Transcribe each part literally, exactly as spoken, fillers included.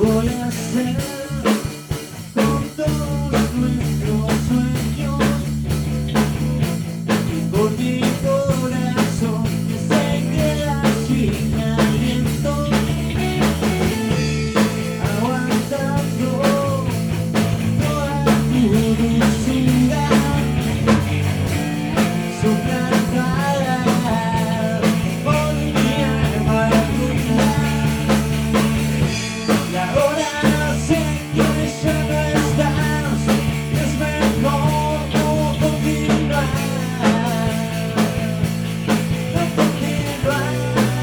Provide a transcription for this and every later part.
voy a hacer con todos nuestros sueños y por mi corazón que se queda sin aliento, aguantando toda tu dulzura, soplantada por mi alma tuya. Y ahora sé que ya no estás, y es mejor no continuar, no continuar.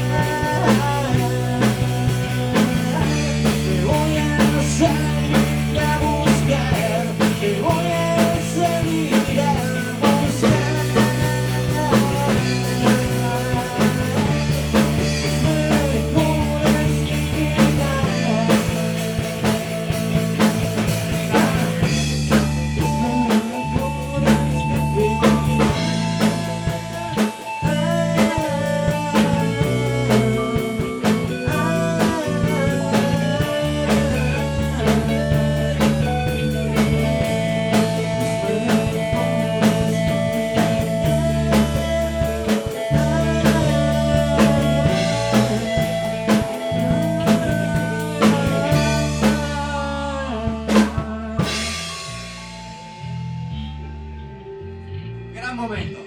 Te voy a salir a buscar, te voy a salir a buscar. Es mejor así que nada. Gran momento.